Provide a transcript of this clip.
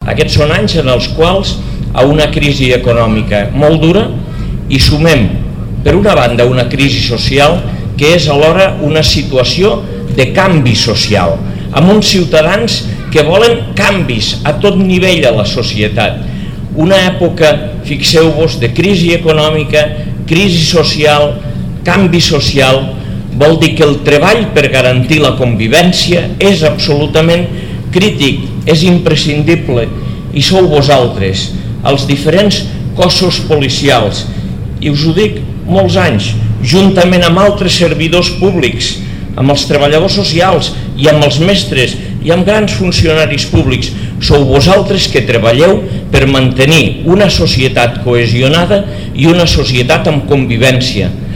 Aquests són anys en els quals a una crisi econòmica molt dura hi sumem, per una banda, una crisi social que és alhora una situació de canvi social, amb uns ciutadans que volen canvis a tot nivell de la societat. Una època, fixeu-vos, de crisi econòmica, crisi social, canvi social, vol dir que el treball per garantir la convivència és absolutament crític, és imprescindible, i sou vosaltres, els diferents cossos policials, i us ho dic molts anys, juntament amb altres servidors públics, amb els treballadors socials i amb els mestres i amb grans funcionaris públics, sou vosaltres que treballeu per mantenir una societat cohesionada i una societat amb convivència.